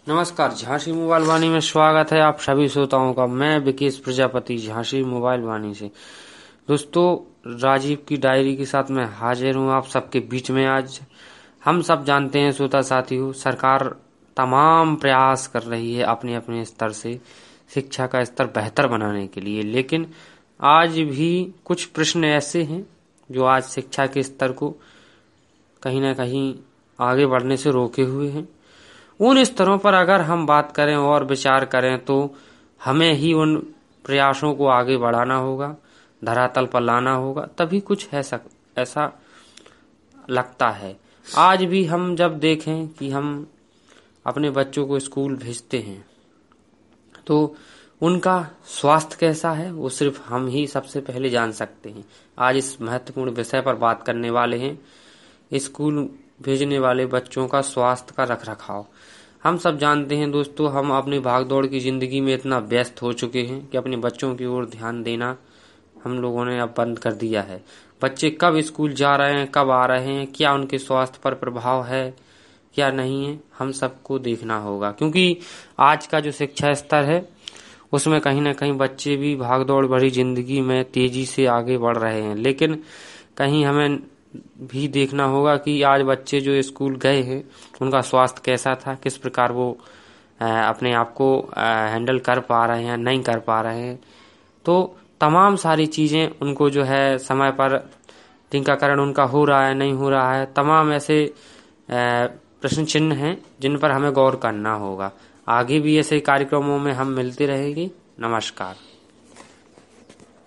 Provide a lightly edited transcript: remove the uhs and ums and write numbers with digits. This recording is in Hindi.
नमस्कार, झांसी मोबाइल वाणी में स्वागत है आप सभी श्रोताओं का। मैं विकेश प्रजापति झांसी मोबाइल वाणी से। दोस्तों, राजीव की डायरी के साथ मैं हाजिर हूँ आप सबके बीच में। आज हम सब जानते हैं श्रोता साथियों, सरकार तमाम प्रयास कर रही है अपने अपने स्तर से शिक्षा का स्तर बेहतर बनाने के लिए, लेकिन आज भी कुछ प्रश्न ऐसे हैं जो आज शिक्षा के स्तर को कहीं ना कहीं आगे बढ़ने से रोके हुए हैं। उन स्तरों पर अगर हम बात करें और विचार करें तो हमें ही उन प्रयासों को आगे बढ़ाना होगा, धरातल पर लाना होगा, तभी कुछ ऐसा लगता है। आज भी हम जब देखें कि हम अपने बच्चों को स्कूल भेजते हैं तो उनका स्वास्थ्य कैसा है वो सिर्फ हम ही सबसे पहले जान सकते हैं। आज इस महत्वपूर्ण विषय पर बात करने वाले हैं, स्कूल भेजने वाले बच्चों का स्वास्थ्य का रखरखाव। हम सब जानते हैं दोस्तों, हम अपनी भागदौड़ की जिंदगी में इतना व्यस्त हो चुके हैं कि अपने बच्चों की ओर ध्यान देना हम लोगों ने अब बंद कर दिया है। बच्चे कब स्कूल जा रहे हैं, कब आ रहे हैं, क्या उनके स्वास्थ्य पर प्रभाव है क्या नहीं है, हम सबको देखना होगा। क्योंकि आज का जो शिक्षा स्तर है उसमें कहीं ना कहीं बच्चे भी भागदौड़ भरी जिंदगी में तेजी से आगे बढ़ रहे हैं, लेकिन कहीं हमें भी देखना होगा कि आज बच्चे जो स्कूल गए हैं उनका स्वास्थ्य कैसा था, किस प्रकार वो अपने आप को हैंडल कर पा रहे हैं, नहीं कर पा रहे हैं। तो तमाम सारी चीज़ें उनको जो है समय पर टीकाकरण उनका हो रहा है नहीं हो रहा है, तमाम ऐसे प्रश्न चिन्ह हैं जिन पर हमें गौर करना होगा। आगे भी ऐसे कार्यक्रमों में हम मिलते रहेंगे। नमस्कार।